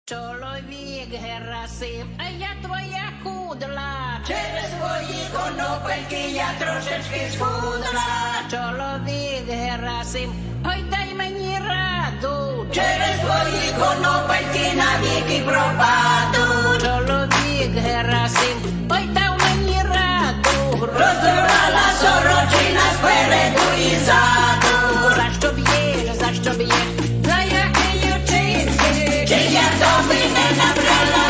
Чоловік Герасим, а я твоя кудла. Через свої конопельки я трошечки схудла. Чоловік Герасим, ой дай мені раду. Через свої конопельки навіки пропаду. Чоловік Герасим, ой дав мені раду. Розорвала сорочина спереду і ззаду. За що б'єш, за які ючинки? Чи я тобі не набрала?